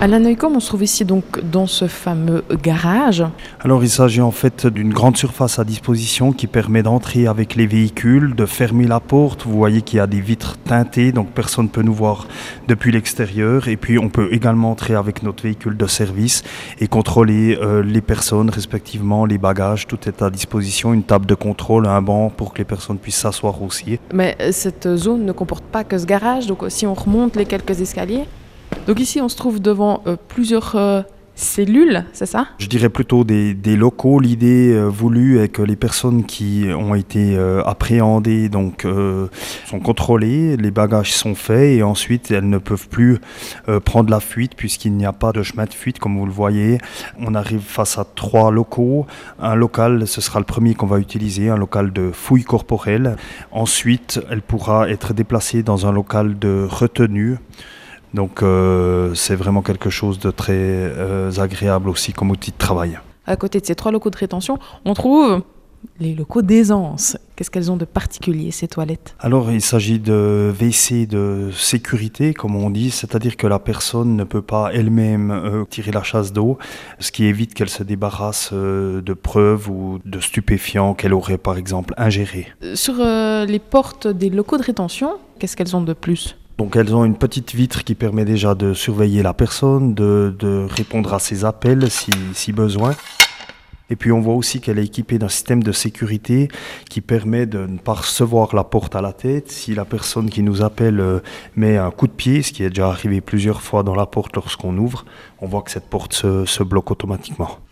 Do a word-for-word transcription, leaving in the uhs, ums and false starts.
Alain Neukomm, on se trouve ici donc dans ce fameux garage. Alors il s'agit en fait d'une grande surface à disposition qui permet d'entrer avec les véhicules, de fermer la porte. Vous voyez qu'il y a des vitres teintées, donc personne ne peut nous voir depuis l'extérieur. Et puis on peut également entrer avec notre véhicule de service et contrôler euh, les personnes, respectivement les bagages. Tout est à disposition, une table de contrôle, un banc pour que les personnes puissent s'asseoir aussi. Mais cette zone ne comporte pas que ce garage, donc si on remonte les quelques escaliers. Donc ici on se trouve devant euh, plusieurs euh, cellules, c'est ça ? Je dirais plutôt des, des locaux. L'idée euh, voulue est que les personnes qui ont été euh, appréhendées donc, euh, sont contrôlées, les bagages sont faits et ensuite elles ne peuvent plus euh, prendre la fuite puisqu'il n'y a pas de chemin de fuite comme vous le voyez. On arrive face à trois locaux. Un local, ce sera le premier qu'on va utiliser, un local de fouille corporelle. Ensuite, elle pourra être déplacée dans un local de retenue. Donc euh, c'est vraiment quelque chose de très euh, agréable aussi comme outil de travail. À côté de ces trois locaux de rétention, on trouve les locaux d'aisance. Qu'est-ce qu'elles ont de particulier, ces toilettes ? Alors il s'agit de W C de sécurité, comme on dit, c'est-à-dire que la personne ne peut pas elle-même euh, tirer la chasse d'eau, ce qui évite qu'elle se débarrasse euh, de preuves ou de stupéfiants qu'elle aurait par exemple ingérés. Sur euh, les portes des locaux de rétention, qu'est-ce qu'elles ont de plus ? Donc elles ont une petite vitre qui permet déjà de surveiller la personne, de, de répondre à ses appels si, si besoin. Et puis on voit aussi qu'elle est équipée d'un système de sécurité qui permet de ne pas recevoir la porte à la tête. Si la personne qui nous appelle euh, met un coup de pied, ce qui est déjà arrivé plusieurs fois dans la porte lorsqu'on ouvre, on voit que cette porte se, se bloque automatiquement.